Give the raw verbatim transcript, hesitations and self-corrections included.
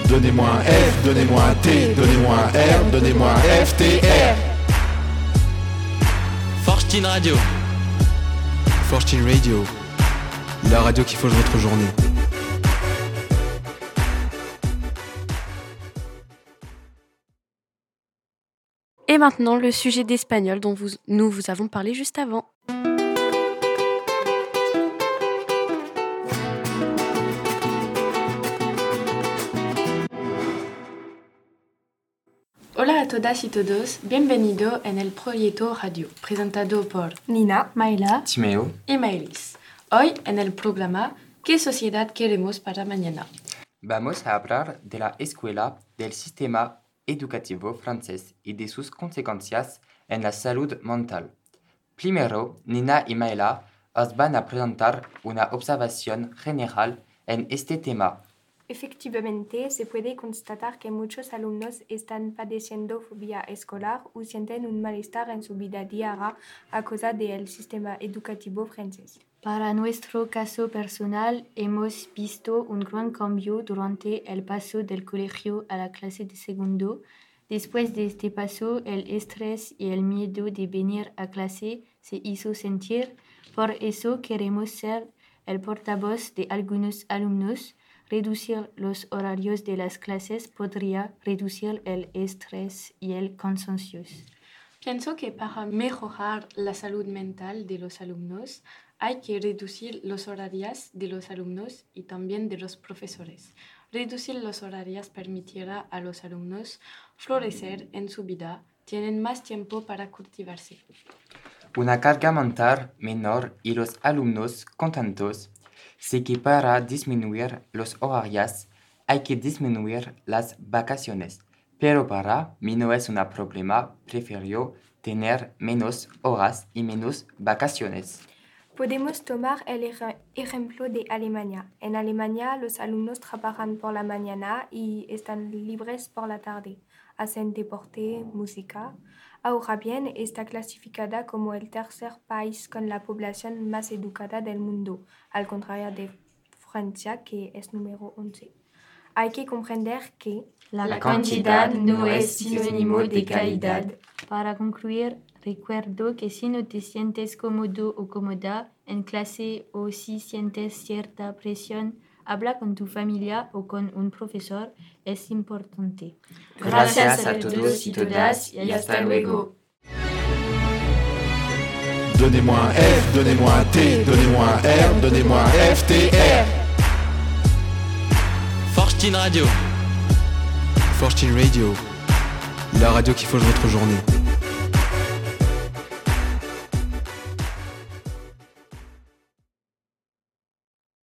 Donnez-moi un F, donnez-moi un T, donnez-moi un R, donnez-moi un F, T, R. Forchtin Radio. Forchtin Radio, la radio qui forge votre journée. Et maintenant, le sujet d'espagnol dont vous, nous vous avons parlé juste avant. Hola a todas y todos, bienvenido en el Proyecto Radio, presentado por Nina, Mayla, Timeo y Maylis. Hoy en el programa ¿Qué sociedad queremos para mañana? Vamos a hablar de la escuela, del sistema educativo francés y de sus consecuencias en la salud mental. Primero, Nina y Mayla os van a presentar una observación general en este tema. Efectivamente, se puede constatar que muchos alumnos están padeciendo fobia escolar o sienten un malestar en su vida diaria a causa del sistema educativo francés. Para nuestro caso personal, hemos visto un gran cambio durante el paso del colegio a la clase de segundo. Después de este paso, el estrés y el miedo de venir a clase se hizo sentir. Por eso queremos ser el portavoz de algunos alumnos. Reducir los horarios de las clases podría reducir el estrés y el cansancio. Pienso que para mejorar la salud mental de los alumnos hay que reducir los horarios de los alumnos y también de los profesores. Reducir los horarios permitirá a los alumnos florecer en su vida, tienen más tiempo para cultivarse. Una carga mental menor y los alumnos contentos. Sé que para disminuir los horarios hay que disminuir las vacaciones, pero para mí no es un problema, prefiero tener menos horas y menos vacaciones. Podemos tomar el ej- ejemplo de Alemania. En Alemania los alumnos trabajan por la mañana y están libres por la tarde. Hacen deporte, música. Ahora bien, está clasificada como el tercer país con la población más educada del mundo, al contrario de Francia, que es número once. Hay que comprender que La, La cantidad no es sinónimo de calidad. Para concluir, recuerdo que si no te sientes cómodo o cómoda en clase o si sientes cierta presión, habla con tu familia o con un profesor, es importante. Gracias a todos y todas y hasta luego. Donnez-moi un F, donnez-moi un T, donnez-moi un R, donnez-moi un F, T, R. Forchtin Radio. Forchtin Radio, la radio qui forge votre journée.